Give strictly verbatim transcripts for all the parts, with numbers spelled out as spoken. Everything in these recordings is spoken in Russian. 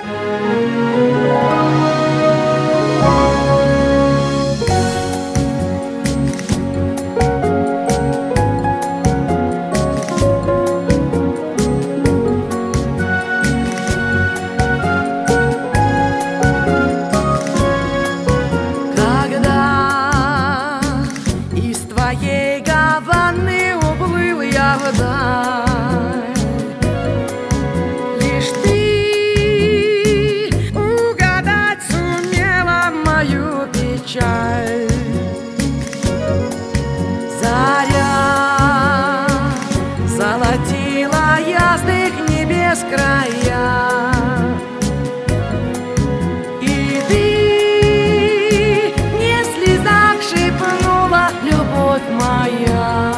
вдаль. Лишь ты угадать сумела мою печаль. Заря золотила ясных небес края, и ты не в слезах шепнула: любовь моя.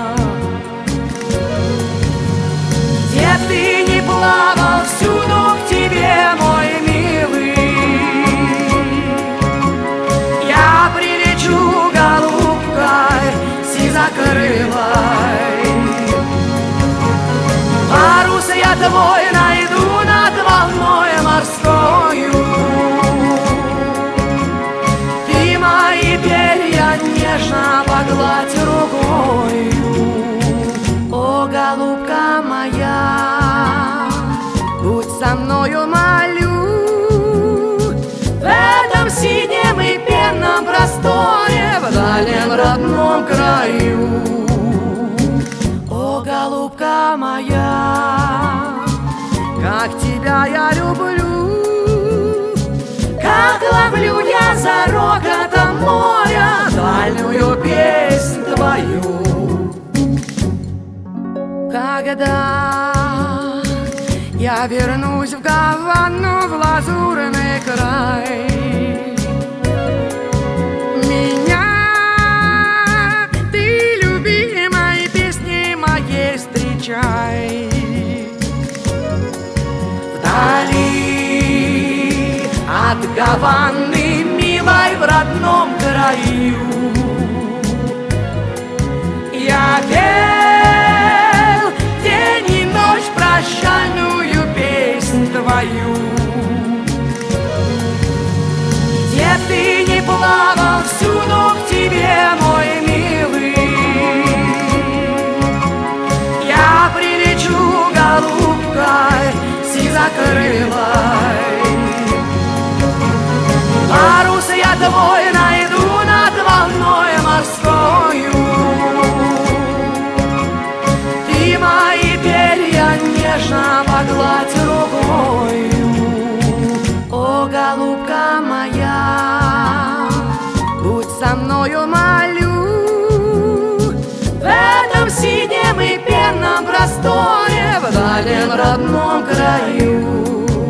Где ты не плавал, всюду к тебе, мой милый, я прилечу голубкой сизокрылой. Парус я твой найду над волной морскою. Ты мои перья нежно погладь рукою. О, голубка моя, будь со мною, молю, в этом синем и пенном просторе, в дальнем родном краю. О, голубка моя, как тебя я люблю, как ловлю я за рокотом моря дальнюю песнь твою. Когда я вернусь в Гавану, в лазурный край, меня ты, любимой песней моей, встречай. Вдали от Гаваны, милой, в родном краю, я пел день и ночь прощальную песнь твою. Где ты не плавал, всюду к тебе, мой милый, я прилечу голубкой сизокрылой. Парус я твой найду над волной морскою. Ты мои перья нежно погладь рукою. О, голубка моя, будь со мною, молю, в этом синем и пенном просторе, в дальнем родном краю.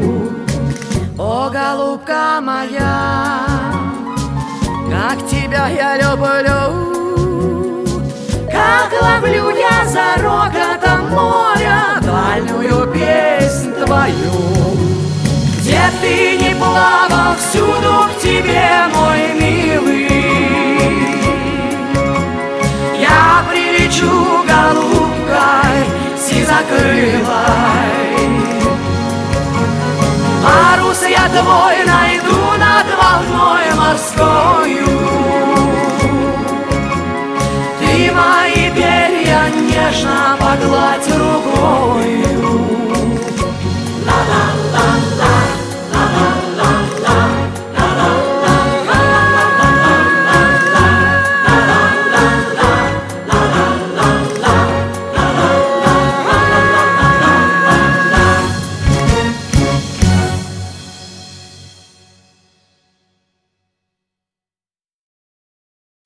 О, голубка моя, как тебя я люблю, как ловлю я за рокотом моря дальнюю песнь твою. Где ты не плавал, всюду к тебе, мой милый, я прилечу голубкой сизокрылой. Парус я твой найду над волной морскою. Ты мои перья нежно погладь рукой.